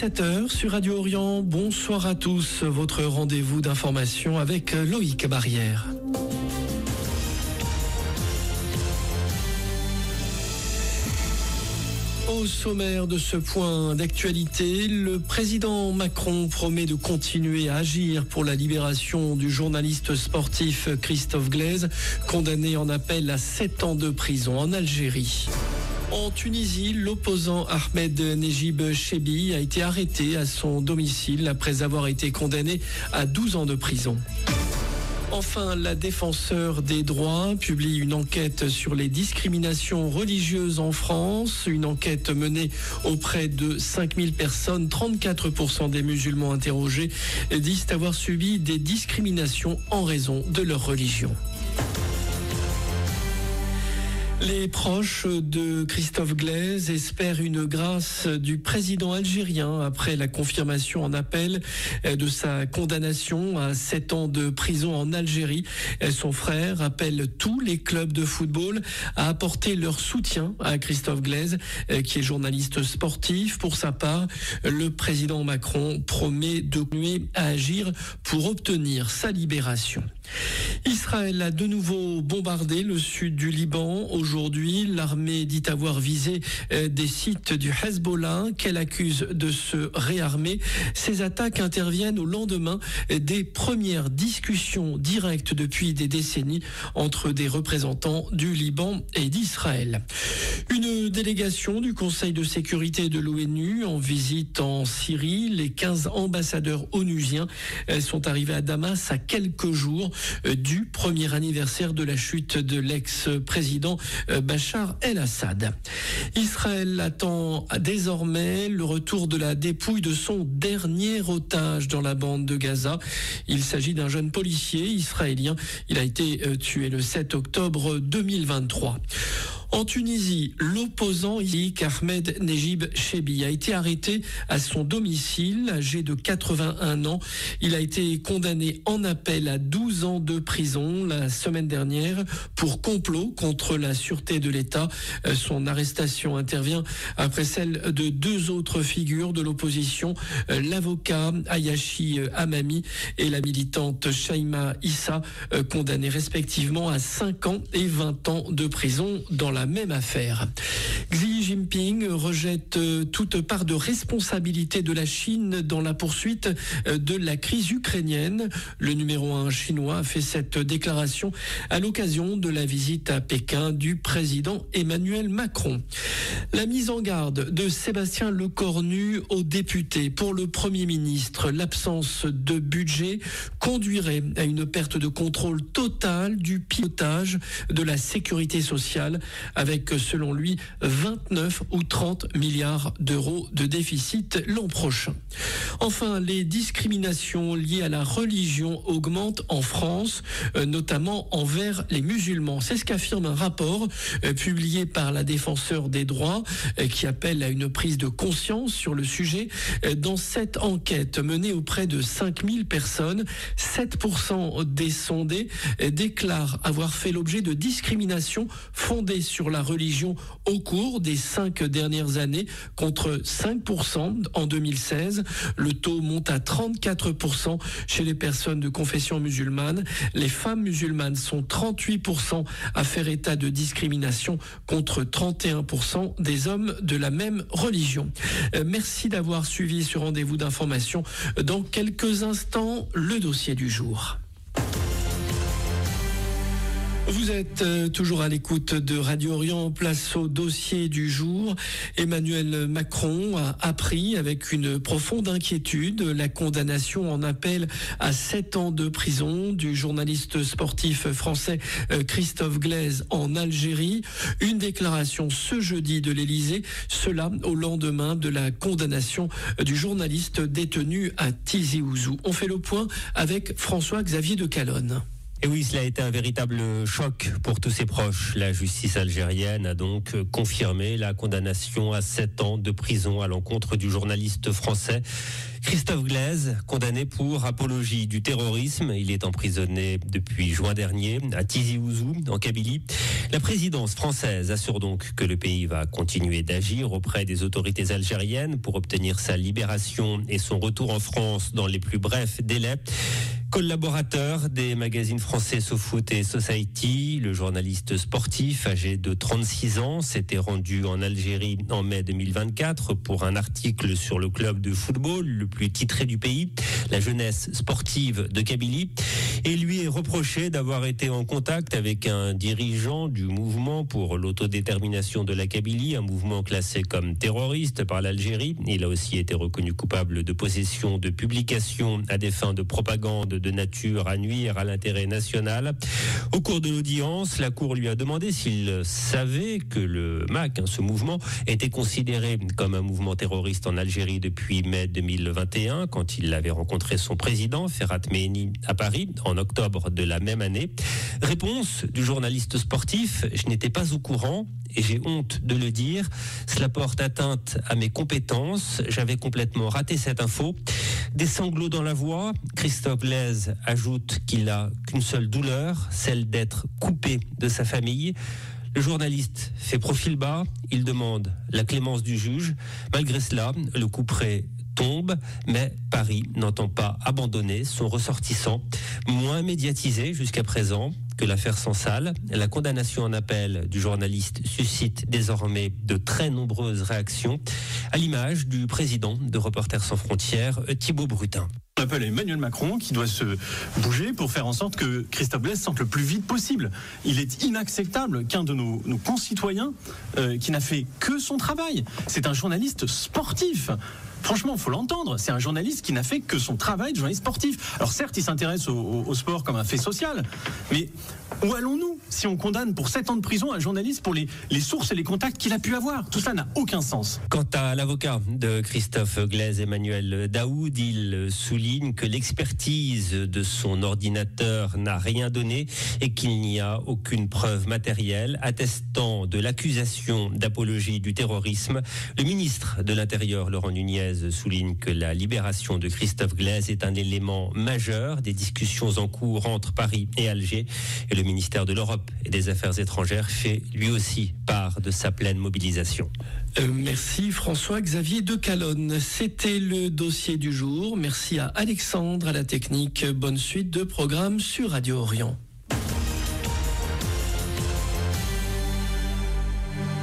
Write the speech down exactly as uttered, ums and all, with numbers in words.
sept heures sur Radio Orient. Bonsoir à tous. Votre rendez-vous d'information avec Loïc Barrière. Au sommaire de ce point d'actualité, le président Macron promet de continuer à agir pour la libération du journaliste sportif Christophe Glaise, condamné en appel à sept ans de prison en Algérie. En Tunisie, l'opposant Ahmed Nejib Chebi a été arrêté à son domicile après avoir été condamné à douze ans de prison. Enfin, la défenseure des droits publie une enquête sur les discriminations religieuses en France. Une enquête menée auprès de cinq mille personnes. trente-quatre pour cent des musulmans interrogés disent avoir subi des discriminations en raison de leur religion. Les proches de Christophe Glaise espèrent une grâce du président algérien après la confirmation en appel de sa condamnation à sept ans de prison en Algérie. Son frère appelle tous les clubs de football à apporter leur soutien à Christophe Glaise, qui est journaliste sportif. Pour sa part, le président Macron promet de continuer à agir pour obtenir sa libération. Israël a de nouveau bombardé le sud du Liban. Aujourd'hui, l'armée dit avoir visé des sites du Hezbollah qu'elle accuse de se réarmer. Ces attaques interviennent au lendemain des premières discussions directes depuis des décennies entre des représentants du Liban et d'Israël. Une délégation du Conseil de sécurité de l'ONU en visite en Syrie. Les quinze ambassadeurs onusiens sont arrivés à Damas à quelques jours du premier anniversaire de la chute de l'ex-président Bachar el-Assad. Israël attend désormais le retour de la dépouille de son dernier otage dans la bande de Gaza. Il s'agit d'un jeune policier israélien. Il a été tué le sept octobre deux mille vingt-trois. En Tunisie, l'opposant Ahmed Nejib Chebi a été arrêté à son domicile, âgé de quatre-vingt-un ans. Il a été condamné en appel à douze ans de prison la semaine dernière pour complot contre la sûreté de l'État. Son arrestation intervient après celle de deux autres figures de l'opposition, l'avocat Ayashi Amami et la militante Shaima Issa, condamnés respectivement à cinq ans et vingt ans de prison dans la même affaire. Xi Jinping rejette toute part de responsabilité de la Chine dans la poursuite de la crise ukrainienne. Le numéro un chinois a fait cette déclaration à l'occasion de la visite à Pékin du président Emmanuel Macron. La mise en garde de Sébastien Lecornu aux députés pour le Premier ministre, l'absence de budget conduirait à une perte de contrôle totale du pilotage de la sécurité sociale, avec, selon lui, vingt-neuf ou trente milliards d'euros de déficit l'an prochain. Enfin, les discriminations liées à la religion augmentent en France, notamment envers les musulmans. C'est ce qu'affirme un rapport publié par la défenseure des droits qui appelle à une prise de conscience sur le sujet. Dans cette enquête menée auprès de cinq mille personnes, sept pour cent des sondés déclarent avoir fait l'objet de discriminations fondées sur la religion au cours des cinq dernières années, contre cinq pour cent en deux mille seize. Le taux monte à trente-quatre pour cent chez les personnes de confession musulmane. Les femmes musulmanes sont trente-huit pour cent à faire état de discrimination, contre trente et un pour cent des hommes de la même religion. Euh, merci d'avoir suivi ce rendez-vous d'information. Dans quelques instants, le dossier du jour. Vous êtes euh, toujours à l'écoute de Radio Orient. Place au dossier du jour. Emmanuel Macron a appris avec une profonde inquiétude la condamnation en appel à sept ans de prison du journaliste sportif français euh, Christophe Glaise en Algérie. Une déclaration ce jeudi de l'Élysée, cela au lendemain de la condamnation du journaliste détenu à Tizi Ouzou. On fait le point avec François-Xavier de Calonne. Et oui, cela a été un véritable choc pour tous ses proches. La justice algérienne a donc confirmé la condamnation à sept ans de prison à l'encontre du journaliste français Christophe Glaise, condamné pour apologie du terrorisme. Il est emprisonné depuis juin dernier à Tizi Ouzou, en Kabylie. La présidence française assure donc que le pays va continuer d'agir auprès des autorités algériennes pour obtenir sa libération et son retour en France dans les plus brefs délais. Collaborateur des magazines français SoFoot et Society, le journaliste sportif âgé de trente-six ans s'était rendu en Algérie en mai deux mille vingt-quatre pour un article sur le club de football le plus titré du pays, la jeunesse sportive de Kabylie, et lui est reproché d'avoir été en contact avec un dirigeant du mouvement pour l'autodétermination de la Kabylie, un mouvement classé comme terroriste par l'Algérie. Il a aussi été reconnu coupable de possession de publications à des fins de propagande de nature à nuire à l'intérêt national. Au cours de l'audience, la Cour lui a demandé s'il savait que le M A C, hein, ce mouvement, était considéré comme un mouvement terroriste en Algérie depuis mai deux mille vingt et un, quand il avait rencontré son président, Ferhat Mehni, à Paris, en octobre de la même année. Réponse du journaliste sportif: je n'étais pas au courant et j'ai honte de le dire. Cela porte atteinte à mes compétences. J'avais complètement raté cette info. Des sanglots dans la voix, Christophe Glaise ajoute qu'il n'a qu'une seule douleur, celle d'être coupé de sa famille. Le journaliste fait profil bas, il demande la clémence du juge. Malgré cela, le couperet tombe, mais Paris n'entend pas abandonner son ressortissant, moins médiatisé jusqu'à présent que l'affaire Sansal. La condamnation en appel du journaliste suscite désormais de très nombreuses réactions, à l'image du président de Reporters sans frontières, Thibault Brutin. On appelle Emmanuel Macron qui doit se bouger pour faire en sorte que Christophe Glaise sorte le plus vite possible. Il est inacceptable qu'un de nos, nos concitoyens euh, qui n'a fait que son travail, c'est un journaliste sportif. Franchement, il faut l'entendre. C'est un journaliste qui n'a fait que son travail de journaliste sportif. Alors certes, il s'intéresse au, au, au sport comme un fait social, mais où allons-nous si on condamne pour sept ans de prison un journaliste pour les, les sources et les contacts qu'il a pu avoir? Tout ça n'a aucun sens. Quant à l'avocat de Christophe Glaise, Emmanuel Daoud, il souligne que l'expertise de son ordinateur n'a rien donné et qu'il n'y a aucune preuve matérielle attestant de l'accusation d'apologie du terrorisme. Le ministre de l'Intérieur, Laurent Nunez, souligne que la libération de Christophe Glaise est un élément majeur des discussions en cours entre Paris et Alger. Et le ministère de l'Europe et des Affaires étrangères fait lui aussi part de sa pleine mobilisation. Euh, merci François-Xavier de Calonne. C'était le dossier du jour. Merci à Alexandre à la technique. Bonne suite de programmes sur Radio Orient.